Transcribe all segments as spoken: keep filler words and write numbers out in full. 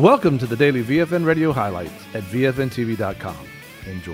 Welcome to the daily V F N Radio highlights at V F N T V dot com. Enjoy.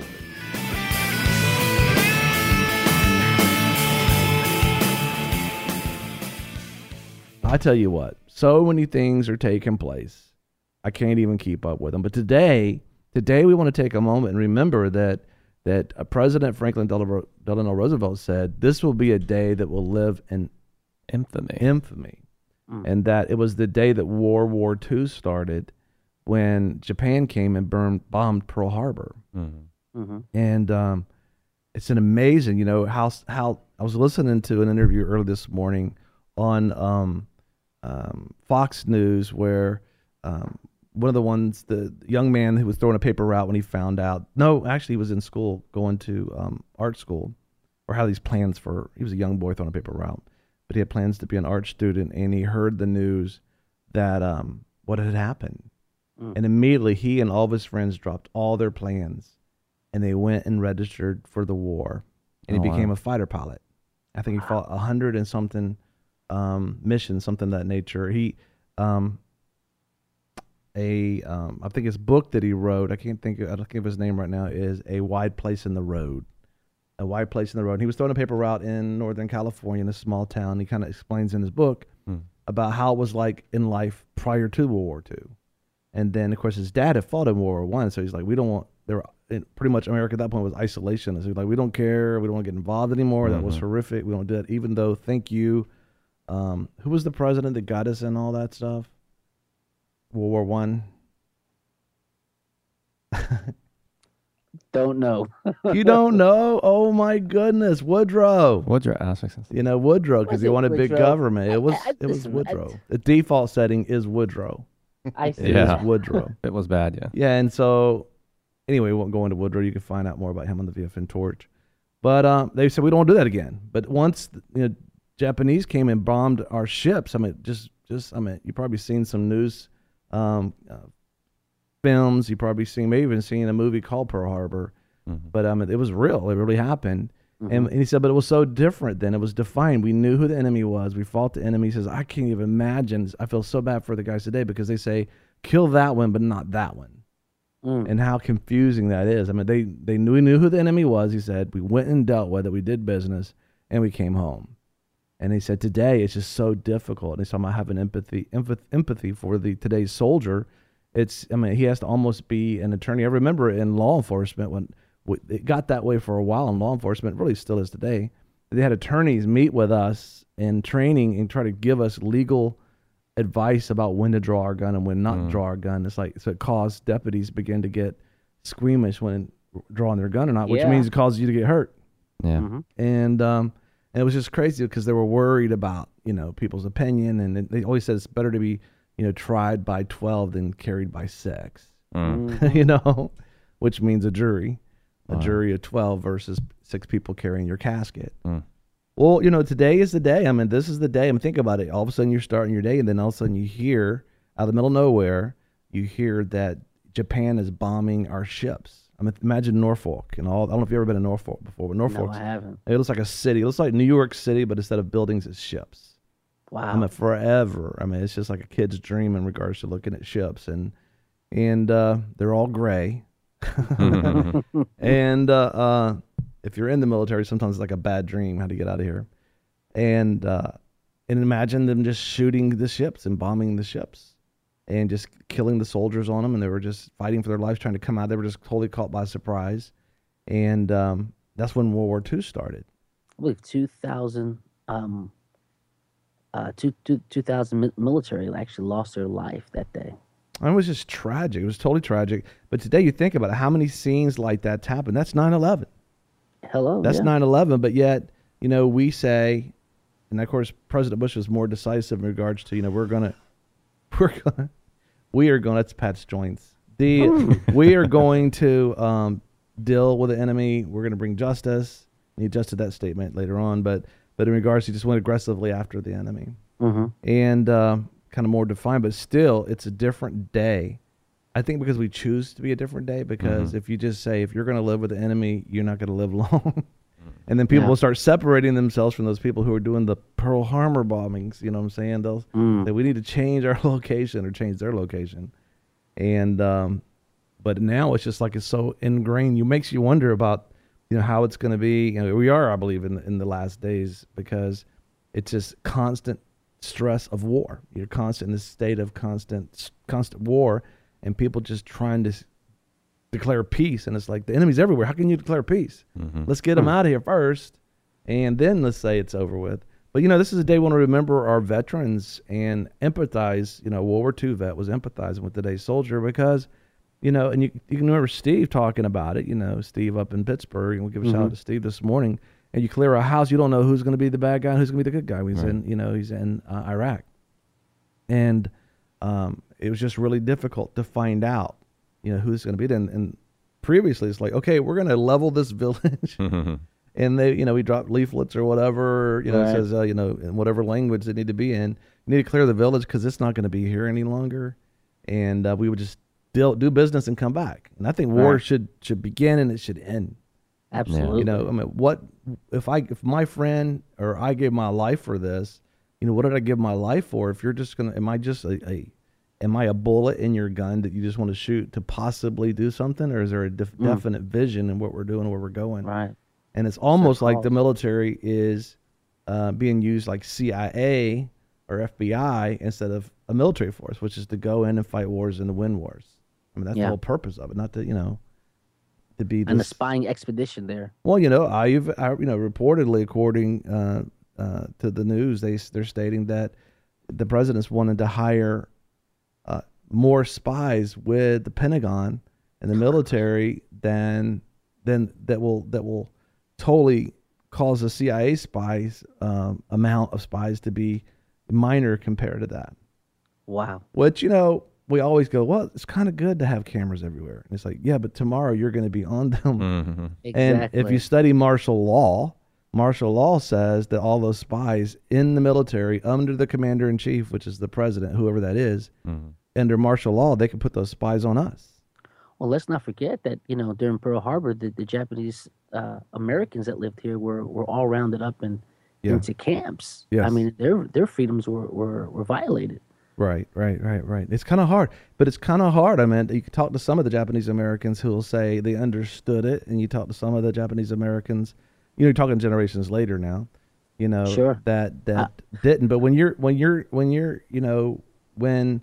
I tell you what, so many things are taking place. I can't even keep up with them. But today, today we want to take a moment and remember that that uh, President Franklin Delano Delano Roosevelt said this will be a day that will live in infamy. Infamy. Mm. And that it was the day that World War Two started when Japan came and burned, bombed Pearl Harbor. Mm-hmm. Mm-hmm. And um, it's an amazing, you know, how, how I was listening to an interview early this morning on um, um, Fox News where um, one of the ones, the young man who was throwing a paper route when he found out, no, actually he was in school going to um, art school or had these plans for, he was a young boy throwing a paper route. But he had plans to be an art student, and he heard the news that um, what had happened. Mm. And immediately he and all of his friends dropped all their plans, and they went and registered for the war. And oh, he became wow. a fighter pilot. I think he fought a hundred and something um, missions, something of that nature. He, um, a, um, I think his book that he wrote, I can't think, of, I don't think of his name right now, is A Wide Place in the Road. A wide place in the road. And he was throwing a paper route in Northern California in a small town. He kind of explains in his book hmm. about how it was like in life prior to World War Two. And then, of course, his dad had fought in World War One, so he's like, we don't want, they were, pretty much America at that point was isolationist. He was like, we don't care, we don't want to get involved anymore. Mm-hmm. That was horrific. We don't do that, even though, thank you. Um, who was the president that got us in all that stuff? World War One. Don't know. You don't know? Oh my goodness, Woodrow. Woodrow aspects. You know Woodrow because he wanted Woodrow? big government. It was I, I, it was listen, Woodrow. I, the default setting is Woodrow. I see. It Yeah. is Woodrow. It was bad, yeah. Yeah, and so anyway, we won't go into Woodrow. You can find out more about him on the V F N Torch. But um, they said we don't want to do that again. But once you know, Japanese came and bombed our ships, I mean, just just I mean, you probably seen some news. Um, uh, films. You probably seen, maybe even seen a movie called Pearl Harbor. Mm-hmm. But um, it was real. It really happened. Mm-hmm. And, and he said, but it was so different then. It was defined. We knew who the enemy was. We fought the enemy. He says, I can't even imagine. I feel so bad for the guys today because they say, kill that one, but not that one. Mm. And how confusing that is. I mean, they, they knew, we knew who the enemy was. He said, we went and dealt with it. We did business and we came home. And he said, today it's just so difficult. And he's talking about having empathy, empathy, empathy for the today's soldier. It's, I mean, he has to almost be an attorney. I remember in law enforcement when it got that way for a while in law enforcement, it really still is today. They had attorneys meet with us in training and try to give us legal advice about when to draw our gun and when not mm. to draw our gun. It's like, so it caused deputies begin to get squeamish when drawing their gun or not, which yeah. means it causes you to get hurt. Yeah. Mm-hmm. And, um, and it was just crazy because they were worried about, you know, people's opinion. And they always said it's better to be, you know, tried by twelve than carried by six, mm. you know, which means a jury. A wow. jury of twelve versus six people carrying your casket. Mm. Well, you know, today is the day. I mean, this is the day. I mean, think about it. All of a sudden you're starting your day, and then all of a sudden you hear, out of the middle of nowhere, you hear that Japan is bombing our ships. I mean, imagine Norfolk and all. I don't know if you've ever been to Norfolk before, but Norfolk. No, I haven't. It looks like a city. It looks like New York City, but instead of buildings, it's ships. Wow. I mean, forever. I mean, it's just like a kid's dream in regards to looking at ships. And, and uh, they're all gray. and uh, uh, if you're in the military, sometimes it's like a bad dream how to get out of here. And uh, and imagine them just shooting the ships and bombing the ships and just killing the soldiers on them. And they were just fighting for their lives, trying to come out. They were just totally caught by surprise. And um, that's when World War Two started. I believe two thousand, um, uh, two, two, two thousand military actually lost their life that day. It was just tragic. It was totally tragic. But today you think about it, how many scenes like that's happened? That's nine eleven. Hello. That's yeah. nine eleven, but yet, you know, we say, and of course, President Bush was more decisive in regards to, you know, we're going to, we're going to, we are going, that's Pat's joints. The, we are going to um, deal with the enemy. We're going to bring justice. He adjusted that statement later on, but, but in regards, he just went aggressively after the enemy. Mm-hmm. And, um, kind of more defined, but still it's a different day. I think because we choose to be a different day, because mm-hmm. if you just say, if you're going to live with the enemy, you're not going to live long. And then people yeah. will start separating themselves from those people who are doing the Pearl Harbor bombings. You know what I'm saying? They'll mm. say, we need to change our location or change their location. And um, but now it's just like it's so ingrained. It makes you wonder about you know how it's going to be. You know, we are, I believe, in in the last days because it's just constant stress of war. You're constant in this state of constant constant war, and people just trying to declare peace. And it's like the enemy's everywhere. How can you declare peace? Mm-hmm. Let's get them mm-hmm. out of here first, and then let's say it's over with. But, you know, this is a day we want to remember our veterans and empathize. You know, World War Two vet was empathizing with today's soldier because, you know, and you, you can remember Steve talking about it, you know, Steve up in Pittsburgh, and we'll give a mm-hmm. shout out to Steve this morning. And you clear a house, you don't know who's going to be the bad guy and who's going to be the good guy. He's right. in, you know, he's in uh, Iraq. And um, it was just really difficult to find out, you know, who's going to be there. And, and previously it's like, okay, we're going to level this village. And they, you know, we dropped leaflets or whatever, you know, right. it says, uh, you know, in whatever language they need to be in, you need to clear the village because it's not going to be here any longer. And uh, we would just deal, do business and come back. And I think war right. should should begin and it should end. Absolutely. You know, I mean, what if I if my friend or I gave my life for this? You know, what did I give my life for? If you're just gonna, am I just a, a am I a bullet in your gun that you just want to shoot to possibly do something, or is there a def- mm. definite vision in what we're doing, where we're going? Right. And it's almost like the military is uh, being used like C I A or F B I instead of a military force, which is to go in and fight wars and to win wars. I mean, that's yeah. the whole purpose of it, not to, you know, to be this. And the spying expedition there. Well, you know, I've, I, you know, reportedly, according uh, uh, to the news, they, they're stating that the president's wanted to hire uh, more spies with the Pentagon and the military than, than that will, that will, totally cause the C I A spies um, amount of spies to be minor compared to that. Wow. Which, you know, we always go, well, it's kind of good to have cameras everywhere. And it's like, yeah, but tomorrow you're going to be on them. Mm-hmm. Exactly. And if you study martial law, martial law says that all those spies in the military under the commander in chief, which is the president, whoever that is, mm-hmm. under martial law, they can put those spies on us. Well, let's not forget that, you know, during Pearl Harbor, the, the Japanese uh, Americans that lived here were, were all rounded up in, yeah. into camps. Yes. I mean, their their freedoms were, were, were violated. Right, right, right, right. It's kind of hard, but it's kind of hard. I mean, you can talk to some of the Japanese Americans who will say they understood it, and you talk to some of the Japanese Americans, you know, you're talking generations later now, you know, sure. that that uh, didn't. But when you're when you're when you're you know when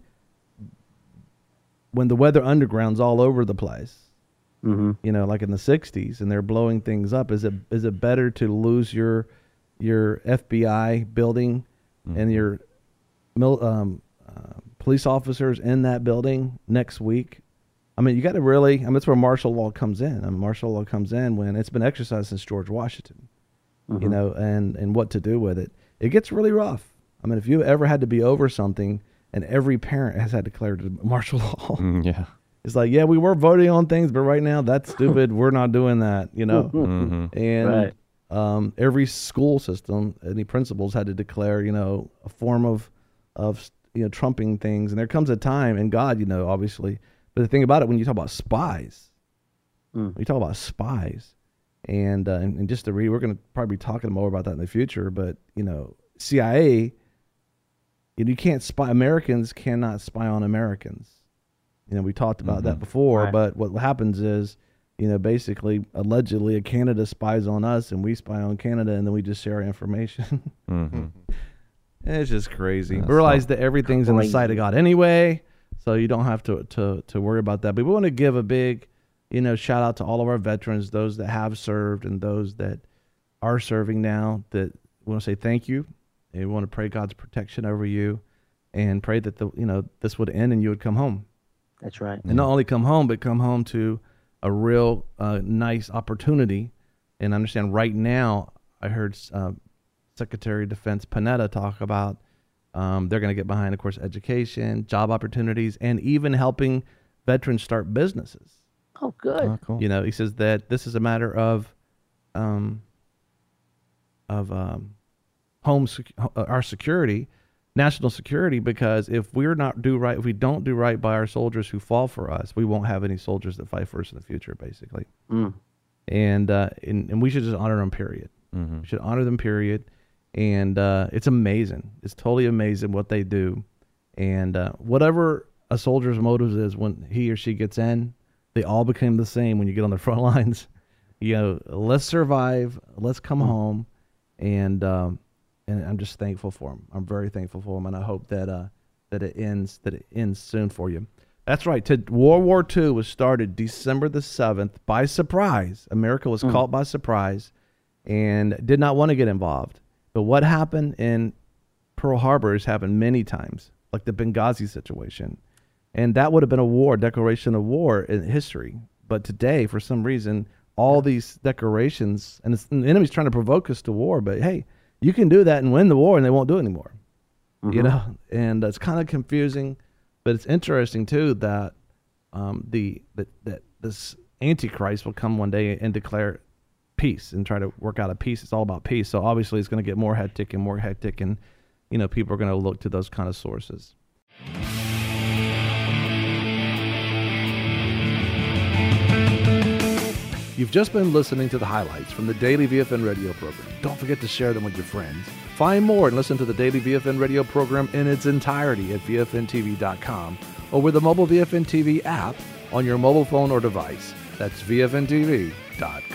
when the weather underground's all over the place, mm-hmm. you know, like in the sixties, and they're blowing things up, is it is it better to lose your your F B I building mm-hmm. and your mil, um, uh, police officers in that building next week? I mean, you got to really, I mean, that's where martial law comes in. I mean, martial law comes in when it's been exercised since George Washington, mm-hmm. you know, and, and what to do with it. It gets really rough. I mean, if you ever had to be over something, and every parent has had declared martial law. Mm, yeah. It's like, yeah, we were voting on things, but right now that's stupid. We're not doing that, you know? Mm-hmm. And right. um, every school system, any principals had to declare, you know, a form of, of, you know, trumping things. And there comes a time, and God, you know, obviously, but the thing about it, when you talk about spies, mm. when you talk about spies, and, uh, and, and just to read, we're going to probably be talking more about that in the future, but, you know, C I A, you can't spy. Americans cannot spy on Americans. You know, we talked about mm-hmm. that before. Right. But what happens is, you know, basically, allegedly, a Canada spies on us, and we spy on Canada, and then we just share our information. Mm-hmm. It's just crazy. That's realize that everything's crazy. In the sight of God anyway, so you don't have to to to worry about that. But we want to give a big, you know, shout out to all of our veterans, those that have served and those that are serving now. That we want to say thank you. And we want to pray God's protection over you, and pray that the you know this would end and you would come home. That's right. And not only come home, but come home to a real uh, nice opportunity. And understand right now, I heard uh, Secretary of Defense Panetta talk about um, they're going to get behind, of course, education, job opportunities, and even helping veterans start businesses. Oh, good. Oh, cool. You know, he says that this is a matter of um, of um, home sec- our security, national security, because if we're not do right, if we don't do right by our soldiers who fall for us, we won't have any soldiers that fight for us in the future, basically. Mm. And, uh, and and we should just honor them, period. Mm-hmm. We should honor them, period. And uh, it's amazing. It's totally amazing what they do. And uh, whatever a soldier's motives is when he or she gets in, they all become the same when you get on the front lines. You know, let's survive, let's come mm-hmm. home, and um, and I'm just thankful for them. I'm very thankful for them, and I hope that uh, that it ends that it ends soon for you. That's right. To, World War Two was started December the seventh by surprise. America was mm. caught by surprise and did not want to get involved. But what happened in Pearl Harbor has happened many times, like the Benghazi situation. And that would have been a war, declaration of war in history. But today, for some reason, all these declarations, and, it's, and the enemy's trying to provoke us to war, but hey, you can do that and win the war and they won't do it anymore. Mm-hmm. You know, and it's kind of confusing, but it's interesting too that um, the that, that this Antichrist will come one day and declare peace and try to work out a peace. It's all about peace. So obviously it's going to get more hectic and more hectic, and you know, people are going to look to those kind of sources. You've just been listening to the highlights from the Daily V F N radio program. Don't forget to share them with your friends. Find more and listen to the Daily V F N radio program in its entirety at V F N T V dot com or with the mobile V F N T V app on your mobile phone or device. That's V F N T V dot com.